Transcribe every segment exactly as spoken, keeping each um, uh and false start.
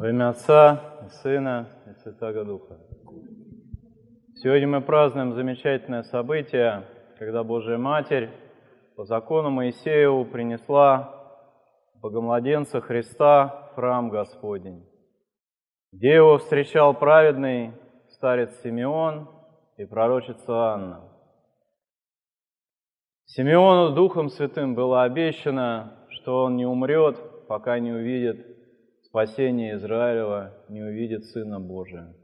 Во имя Отца, и Сына, и Святаго Духа. Сегодня мы празднуем замечательное событие, когда Божия Матерь по закону Моисееву принесла Богомладенца Христа в храм Господень, где его встречал праведный старец Симеон и пророчица Анна. Симеону Духом Святым было обещано, что он не умрет, пока не увидит спасение Израилева, не увидит Сына Божия.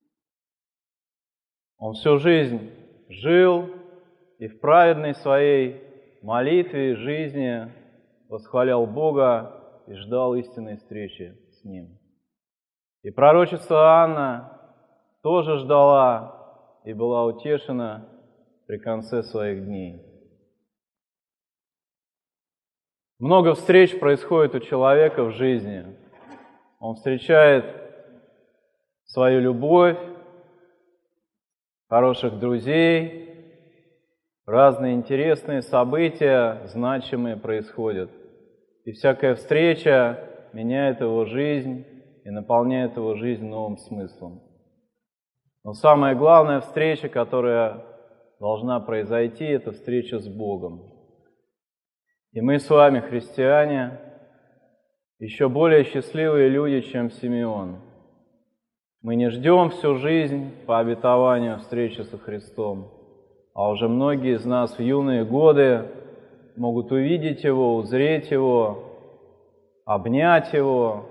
Он всю жизнь жил и в праведной своей молитве и жизни восхвалял Бога и ждал истинной встречи с Ним. И пророчица Анна тоже ждала и была утешена при конце своих дней. Много встреч происходит у человека в жизни. Он встречает свою любовь, хороших друзей, разные интересные события, значимые происходят. И всякая встреча меняет его жизнь и наполняет его жизнь новым смыслом. Но самая главная встреча, которая должна произойти, это встреча с Богом. И мы с вами, христиане, еще более счастливые люди, чем Симеон. Мы не ждем всю жизнь по обетованию встречи со Христом, а уже многие из нас в юные годы могут увидеть Его, узреть Его, обнять Его,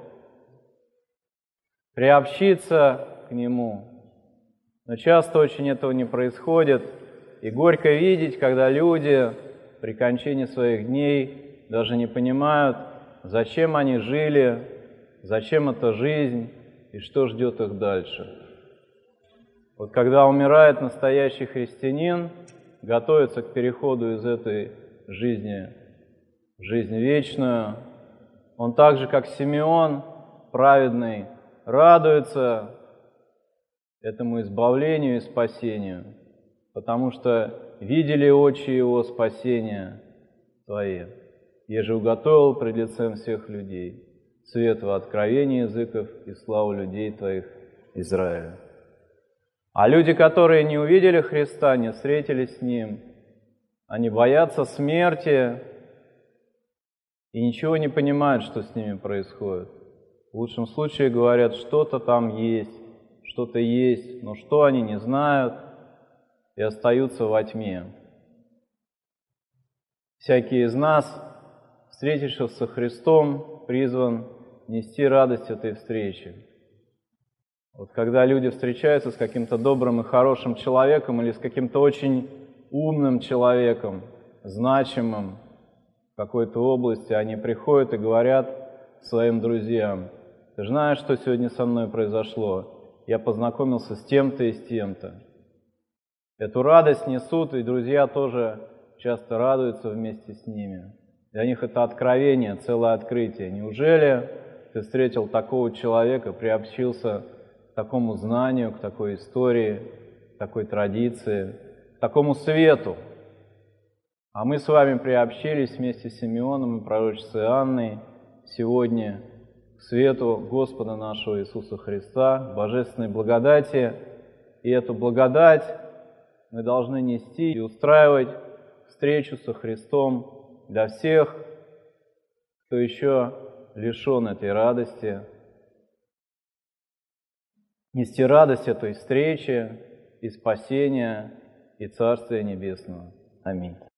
приобщиться к Нему. Но часто очень этого не происходит, и горько видеть, когда люди при кончине своих дней даже не понимают, зачем они жили, зачем эта жизнь и что ждет их дальше. Вот когда умирает настоящий христианин, готовится к переходу из этой жизни в жизнь вечную, он так же, как Симеон, праведный, радуется этому избавлению и спасению, потому что видели очи его спасения твои. Еже уготовил пред лицем всех людей свет во откровении языков и славу людей твоих Израиля. А люди, которые не увидели Христа, не встретились с Ним, они боятся смерти и ничего не понимают, что с ними происходит. В лучшем случае говорят, что-то там есть, что-то есть, но что они не знают и остаются во тьме. Всякий из нас, встретившись со Христом, призван нести радость этой встречи. Вот когда люди встречаются с каким-то добрым и хорошим человеком или с каким-то очень умным человеком, значимым в какой-то области, они приходят и говорят своим друзьям: «Ты знаешь, что сегодня со мной произошло? Я познакомился с тем-то и с тем-то». Эту радость несут, и друзья тоже часто радуются вместе с ними. Для них это откровение, целое открытие. Неужели ты встретил такого человека, приобщился к такому знанию, к такой истории, к такой традиции, к такому свету? А мы с вами приобщились вместе с Симеоном и пророчицей Анной сегодня к свету Господа нашего Иисуса Христа, божественной благодати. И эту благодать мы должны нести и устраивать встречу со Христом для всех, кто еще лишен этой радости, нести радость этой встречи и спасения, и Царствия Небесного. Аминь.